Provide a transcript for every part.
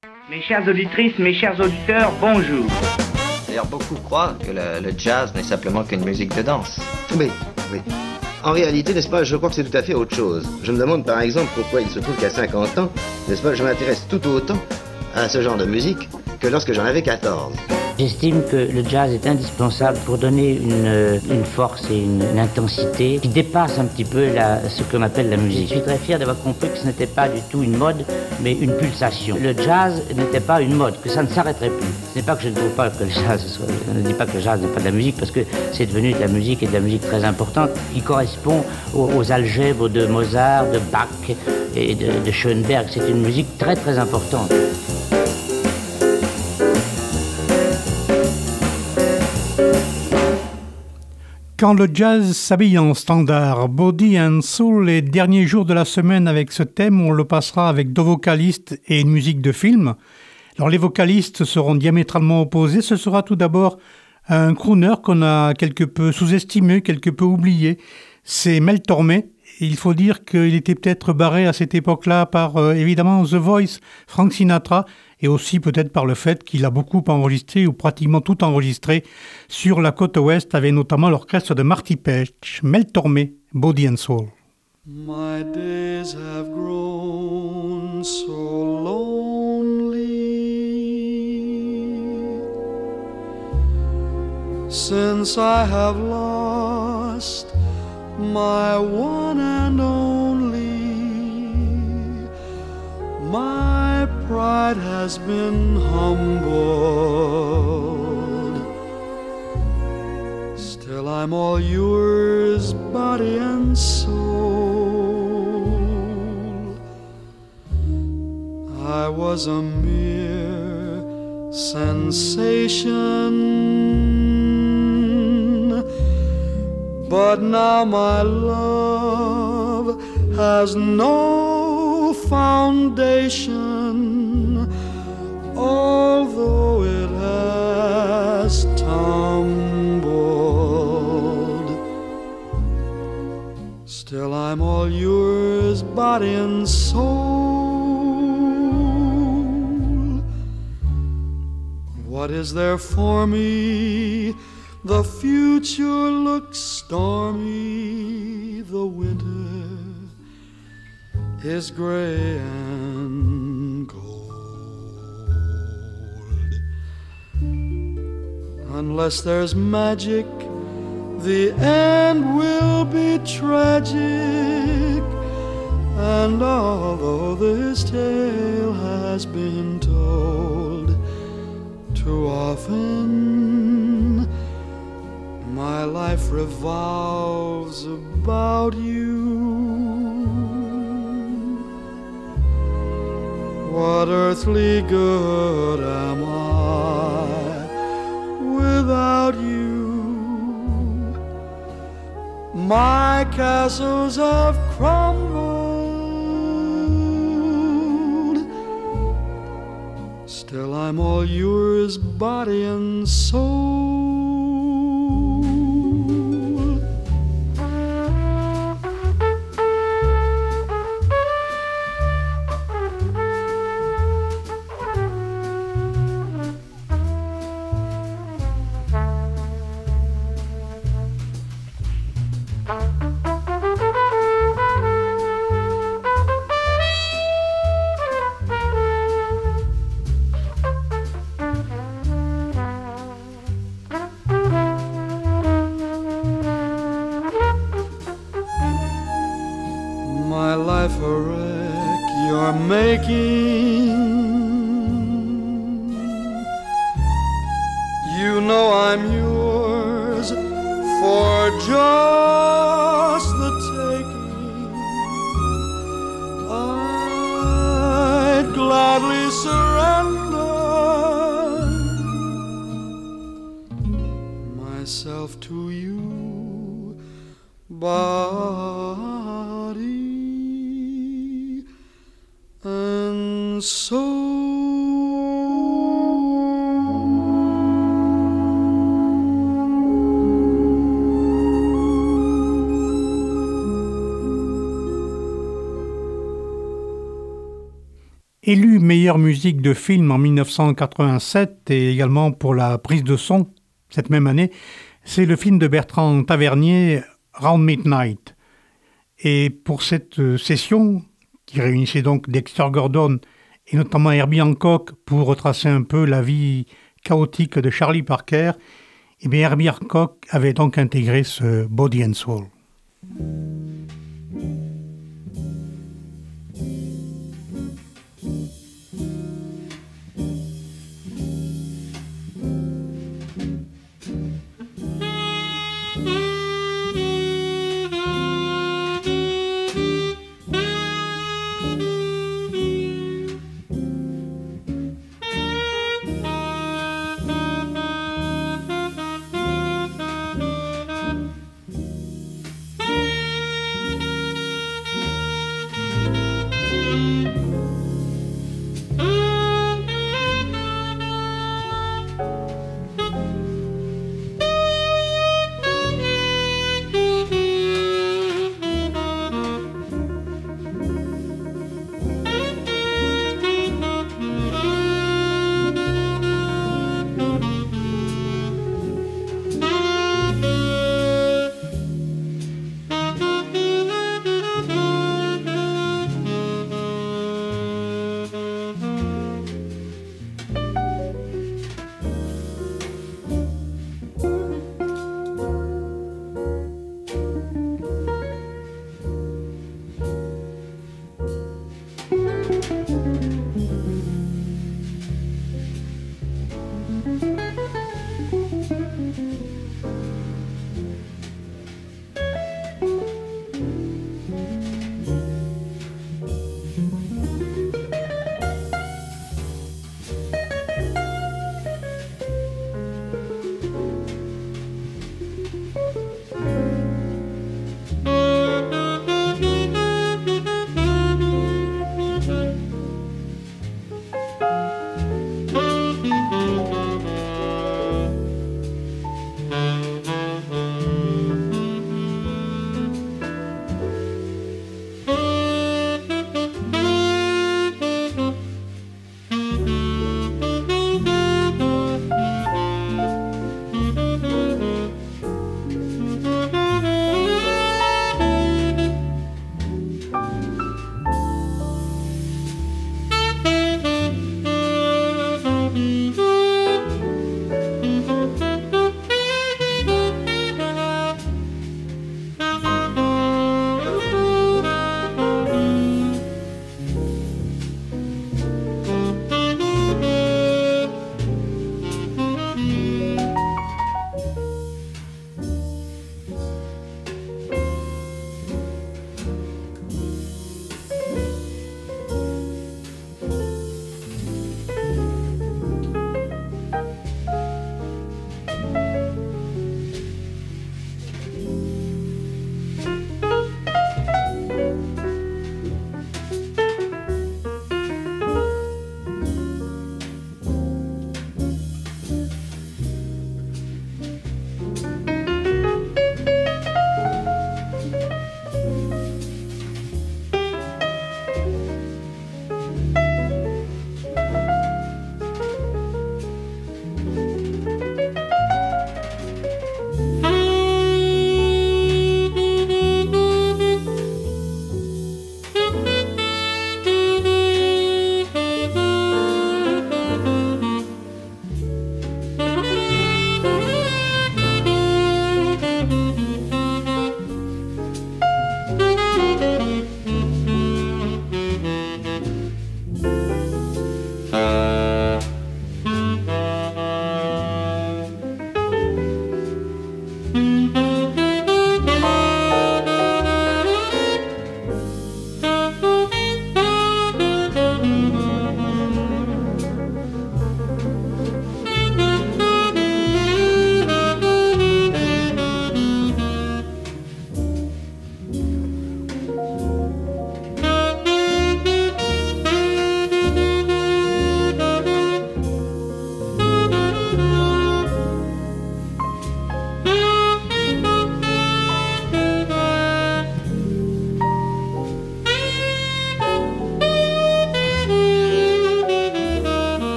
Mes chères auditrices, mes chers auditeurs, bonjour. D'ailleurs, beaucoup croient que le jazz n'est simplement qu'une musique de danse. Oui, oui. En réalité, n'est-ce pas, je crois que c'est tout à fait autre chose. Je me demande par exemple pourquoi il se trouve qu'à 50 ans, n'est-ce pas, je m'intéresse tout autant à ce genre de musique que lorsque j'en avais 14. J'estime que le jazz est indispensable pour donner une force et une intensité qui dépasse un petit peu ce qu'on appelle la musique. Je suis très fier d'avoir compris que ce n'était pas du tout une mode, mais une pulsation. Le jazz n'était pas une mode, que ça ne s'arrêterait plus. Ce n'est pas que je ne trouve pas que le jazz je ne dis pas que le jazz n'est pas de la musique, parce que c'est devenu de la musique et de la musique très importante, qui correspond aux algèbres de Mozart, de Bach et de Schoenberg. C'est une musique très très importante. Quand le jazz s'habille en standard, Body and Soul, les derniers jours de la semaine avec ce thème, on le passera avec deux vocalistes et une musique de film. Alors les vocalistes seront diamétralement opposés. Ce sera tout d'abord un crooner qu'on a quelque peu sous-estimé, quelque peu oublié. C'est Mel Tormé. Il faut dire qu'il était peut-être barré à cette époque-là par évidemment The Voice, Frank Sinatra, et aussi peut-être par le fait qu'il a beaucoup enregistré ou pratiquement tout enregistré sur la côte ouest, avec notamment l'orchestre de Marty Pesch. Mel Tormé, Body and Soul. My days have grown so lonely since I have lost my one and only. My pride has been humbled. Still I'm all yours, body and soul. I was a mere sensation, but now my love has no foundation, although it has tumbled. Still I'm all yours, body and soul. What is there for me? The future looks stormy, the winter is gray and cold. Unless there's magic, the end will be tragic. And although this tale has been told too often, my life revolves about you. What earthly good am I without you? My castles have crumbled. Still I'm all yours, body and soul. My life a wreck you're making. You know I'm yours for just the taking. I'd gladly surrender myself to you, body and soul. Élu meilleure musique de film en 1987 et également pour la prise de son cette même année, c'est le film de Bertrand Tavernier, Round Midnight. Et pour cette session, qui réunissait donc Dexter Gordon et notamment Herbie Hancock pour retracer un peu la vie chaotique de Charlie Parker, et bien Herbie Hancock avait donc intégré ce Body and Soul.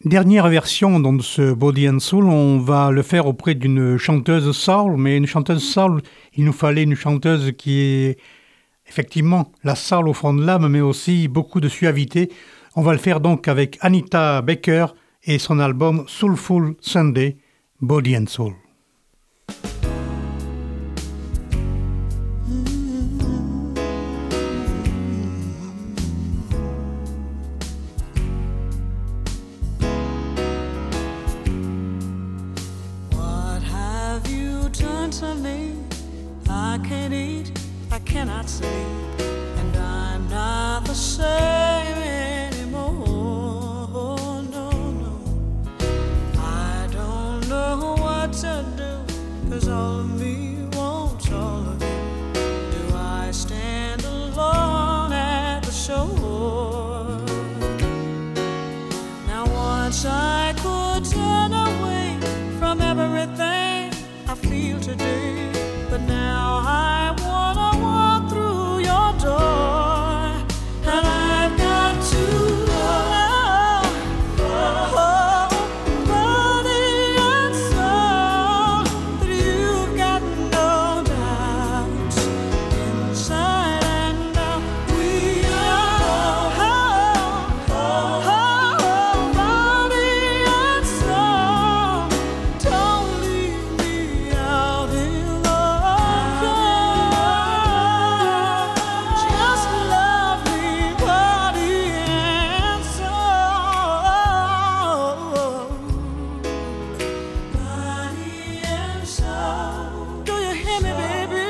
Dernière version donc, de ce Body and Soul, on va le faire auprès d'une chanteuse soul, mais une chanteuse soul, il nous fallait une chanteuse qui est effectivement la soul au fond de l'âme, mais aussi beaucoup de suavité. On va le faire donc avec Anita Baker et son album Soulful Sunday, Body and Soul. I can't eat, I cannot sleep, and I'm not the same anymore. No, no, I don't know what to do, 'cause all of me wants all of you. Do I stand alone at the shore? Now once I could turn away from everything I feel today, but now I wanna walk through your door, and I've got to know, body and soul, that you've got no doubts inside and out. We are body and soul. Don't leave me out in the just love me, body and soul. Body and soul. Do you hear me, baby?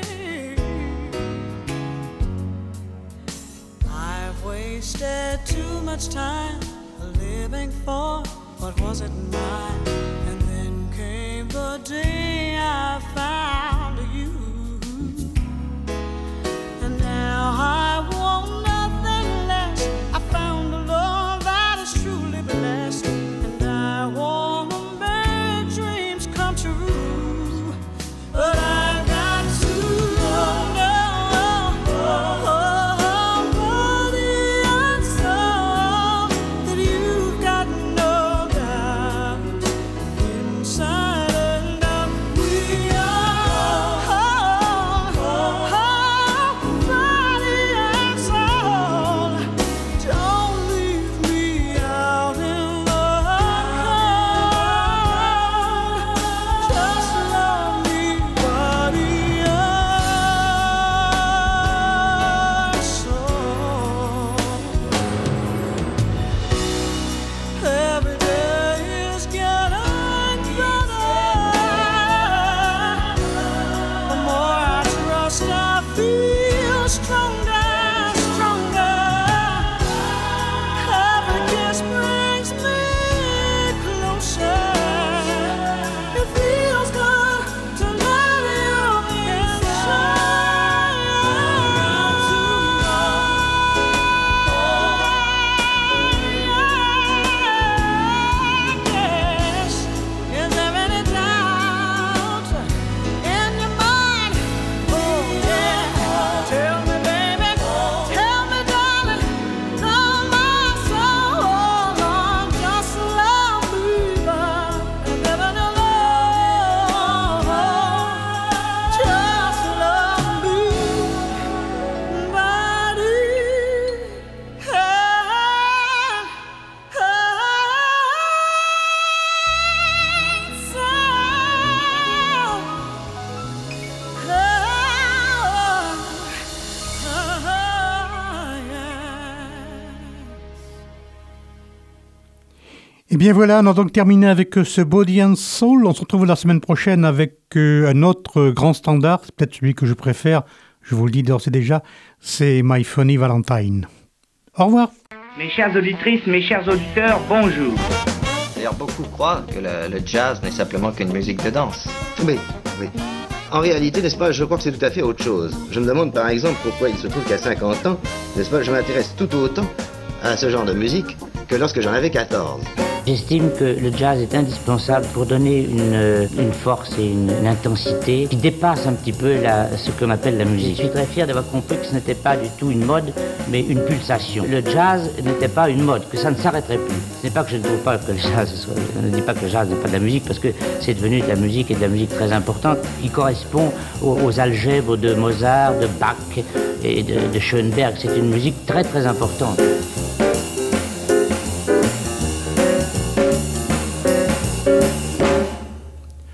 I've wasted too much time living for what wasn't mine, and then came the day I found you. And now I want nothing less. I found a love that is truly blessed, and I want to make dreams come true. But I've got to know, body and soul, that you've got no doubt inside and out. We are body and soul. Don't leave me out in the cold. Just love me, body and soul. Every day is getting better. The more I trust, I feel stronger, stronger. Every kiss brings me closer. It feels good to love you inside. Yes. Is there any doubt in your mind? Oh yeah. Tell me, baby. Tell me, darling. Tell my soul, Lord, just love me, but never to love. Just love me, body Et bien voilà, on a donc terminé avec ce Body and Soul. On se retrouve la semaine prochaine avec un autre grand standard, c'est peut-être celui que je préfère, je vous le dis d'ores et déjà, c'est My Funny Valentine. Au revoir. Mes chères auditrices, mes chers auditeurs, bonjour. D'ailleurs, beaucoup croient que le jazz n'est simplement qu'une musique de danse. Oui, oui. En réalité, n'est-ce pas, je crois que c'est tout à fait autre chose. Je me demande par exemple pourquoi il se trouve qu'à 50 ans, n'est-ce pas, je m'intéresse tout autant à ce genre de musique que lorsque j'en avais 14. J'estime que le jazz est indispensable pour donner une force et une intensité qui dépasse un petit peu ce qu'on appelle la musique. Je suis très fier d'avoir compris que ce n'était pas du tout une mode, mais une pulsation. Le jazz n'était pas une mode, que ça ne s'arrêterait plus. Ce n'est pas que je ne trouve pas que le jazz soit... Je ne dis pas que le jazz n'est pas de la musique, parce que c'est devenu de la musique et de la musique très importante, qui correspond aux algèbres de Mozart, de Bach et de Schoenberg. C'est une musique très très importante.